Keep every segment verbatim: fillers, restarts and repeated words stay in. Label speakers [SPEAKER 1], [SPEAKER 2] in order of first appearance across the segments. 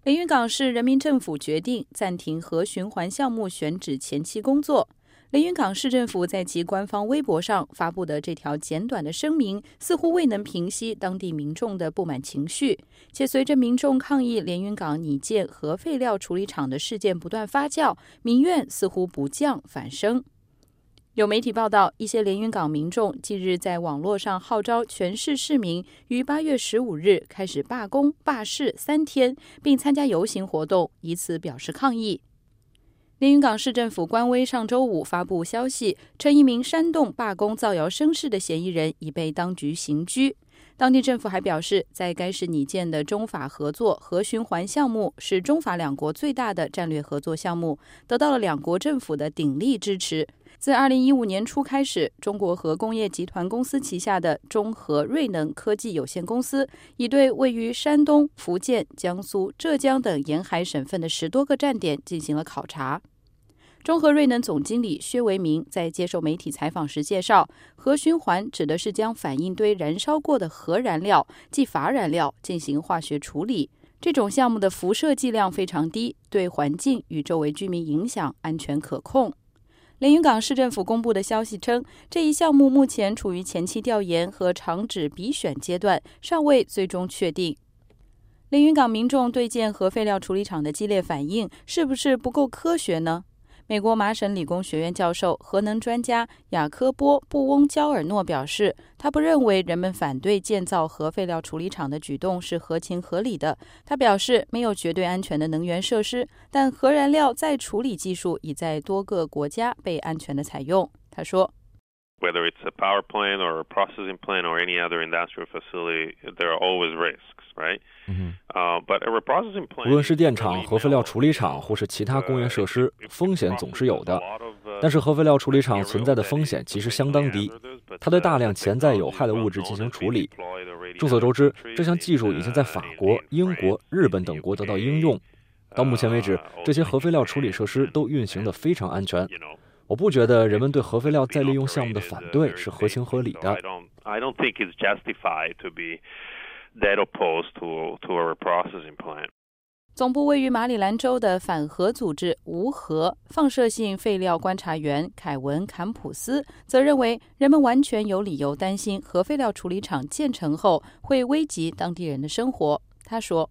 [SPEAKER 1] 连云港市人民政府决定暂停核循环项目选址前期工作。连云港市政府在其官方微博上发布的这条简短的声明，似乎未能平息当地民众的不满情绪，且随着民众抗议连云港拟建核废料处理厂的事件不断发酵，民怨似乎不降反升。有媒体报道，一些连云港民众近日在网络上号召全市市民于八月十五日开始罢工罢市三天，并参加游行活动，以此表示抗议。连云港市政府官微上周五发布消息，称一名煽动罢工造谣生事的嫌疑人已被当局刑拘。当地政府还表示，在该市拟建的中法合作核循环项目是中法两国最大的战略合作项目，得到了两国政府的鼎力支持。自二零一五年初开始，中国核工业集团公司旗下的中核瑞能科技有限公司已对位于山东、福建、江苏、浙江等沿海省份的十多个站点进行了考察。中核瑞能总经理薛维明在接受媒体采访时介绍，核循环指的是将反应堆燃烧过的核燃料即乏燃料进行化学处理。这种项目的辐射剂量非常低，对环境与周围居民影响安全可控。连云港市政府公布的消息称，这一项目目前处于前期调研和厂址比选阶段，尚未最终确定。连云港民众对建核废料处理厂的激烈反应，是不是不够科学呢？美国麻省理工学院教授、核能专家雅科波·布翁焦尔诺表示，他不认为人们反对建造核废料处理厂的举动是合情合理的。他表示，没有绝对安全的能源设施，但核燃料再处理技术已在多个国家被安全的采用。他说
[SPEAKER 2] Whether it's a power plant or a processing plant or any other industrial facility, there are always risks, right?
[SPEAKER 3] Mm-hmm.
[SPEAKER 2] Uh, but a reprocessing plant,
[SPEAKER 3] 无论是电厂、核废料处理厂或是其他工业设施，风险总是有的。但是核废料处理厂存在的风险其实相当低，它对大量潜在有害的物质进行处理。众所周知，这项技术已经在法国、英国、日本等国得到应用。到目前为止，这些核废料处理设施都运行得非常安全。我不觉得人们对核废料再利用项目的反对是合情合理的。
[SPEAKER 2] I don't think it's justified to be that opposed to to a reprocessing plant.
[SPEAKER 1] 总部位于马里兰州的反核组织无核放射性废料观察员凯文·坎普斯则认为，人们完全有理由担心核废料处理厂建成后会危及当地人的生活。他说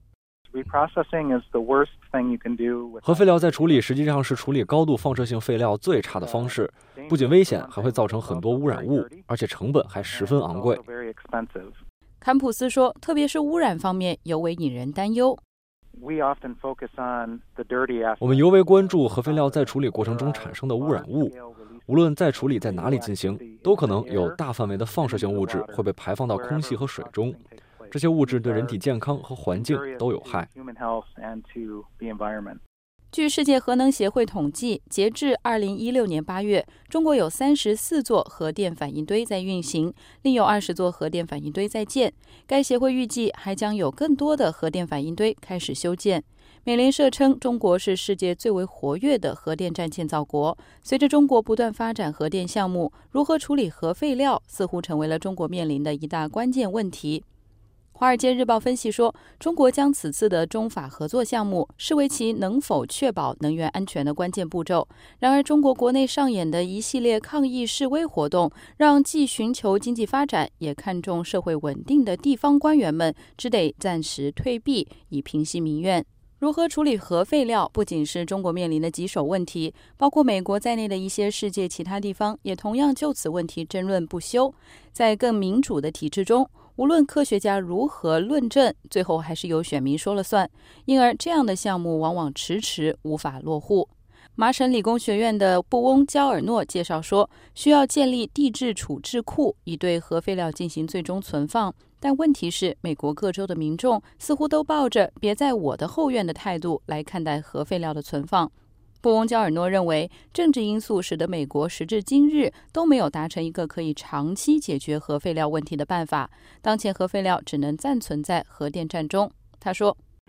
[SPEAKER 3] 核废料再处理实际上是处理高度放射性废料最差的方式，不仅危险，还会造成很多污染物，而且成本还十分昂贵。
[SPEAKER 1] 坎普斯说，特别是污染方面尤为引人担忧。
[SPEAKER 3] 我们尤为关注核废料在处理过程中产生的污染物，无论再处理在哪里进行，都可能有大范围的放射性物质会被排放到空气和水中。这些物质对人体健康和环境都有害。
[SPEAKER 1] 据世界核能协会统计，截至二零一六年八月，中国有三十四座核电反应堆在运行，另有二十座核电反应堆在建。该协会预计还将有更多的核电反应堆开始修建。美联社称，中国是世界最为活跃的核电站建造国。随着中国不断发展核电项目，如何处理核废料似乎成为了中国面临的一大关键问题。华尔街日报分析说，中国将此次的中法合作项目视为其能否确保能源安全的关键步骤。然而，中国国内上演的一系列抗议示威活动，让既寻求经济发展也看重社会稳定的地方官员们只得暂时退避，以平息民怨。如何处理核废料不仅是中国面临的棘手问题，包括美国在内的一些世界其他地方也同样就此问题争论不休。在更民主的体制中，无论科学家如何论证，最后还是由选民说了算，因而这样的项目往往迟迟无法落户。麻省理工学院的布翁焦尔诺介绍说，需要建立地质处置库，以对核废料进行最终存放。但问题是，美国各州的民众似乎都抱着别在我的后院的态度来看待核废料的存放。布翁焦尔诺认为，政治因素使得美国时至今日都没有达成一个可以长期解决核废料问题的办法。当前核废料只能暂存在核电站中。他说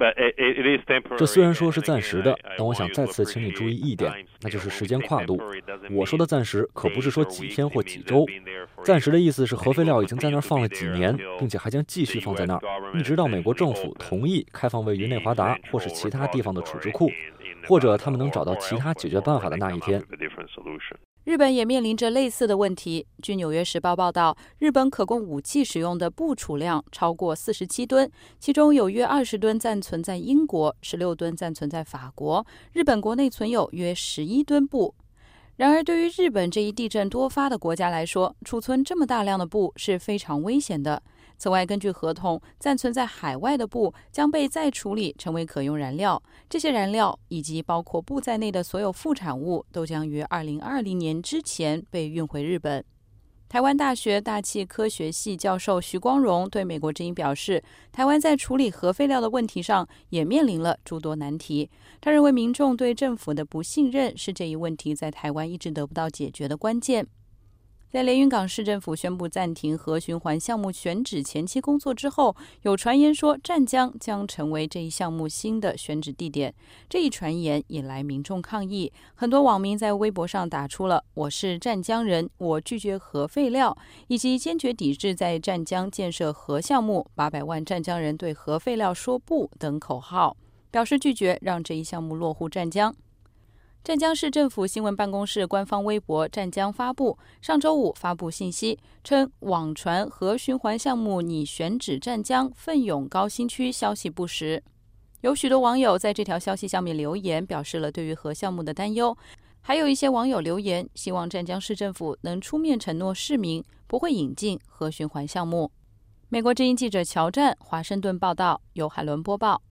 [SPEAKER 3] 这虽然说是暂时的，但我想再次请你注意一点，那就是时间跨度。我说的暂时可不是说几天或几周，暂时的意思是核废料已经在那儿放了几年，并且还将继续放在那儿，一直到美国政府同意开放位于内华达或是其他地方的处置库，或者他们能找到其他解决办法的那一天。
[SPEAKER 1] 日本也面临着类似的问题。据《纽约时报》报道，日本可供武器使用的布储量超过四十七吨，其中有约二十吨暂存在英国，十六吨暂存在法国。日本国内存有约十一吨布。然而，对于日本这一地震多发的国家来说，储存这么大量的布是非常危险的。此外，根据合同，暂存在海外的布将被再处理成为可用燃料。这些燃料以及包括布在内的所有副产物都将于二零二零年之前被运回日本。台湾大学大气科学系教授徐光荣对美国之音表示，台湾在处理核废料的问题上也面临了诸多难题。他认为民众对政府的不信任是这一问题在台湾一直得不到解决的关键。在连云港市政府宣布暂停核循环项目选址前期工作之后，有传言说湛江将成为这一项目新的选址地点。这一传言引来民众抗议，很多网民在微博上打出了“我是湛江人，我拒绝核废料”以及坚决抵制在湛江建设核项目，八百万湛江人对核废料说不等口号，表示拒绝让这一项目落户湛江。湛江市政府新闻办公室官方微博湛江发布，上周五发布信息，称网传核循环项目拟选址湛江奋勇高新区消息不实。有许多网友在这条消息下面留言，表示了对于核项目的担忧。还有一些网友留言，希望湛江市政府能出面承诺市民不会引进核循环项目。美国之音记者乔战华盛顿报道，由海伦播报。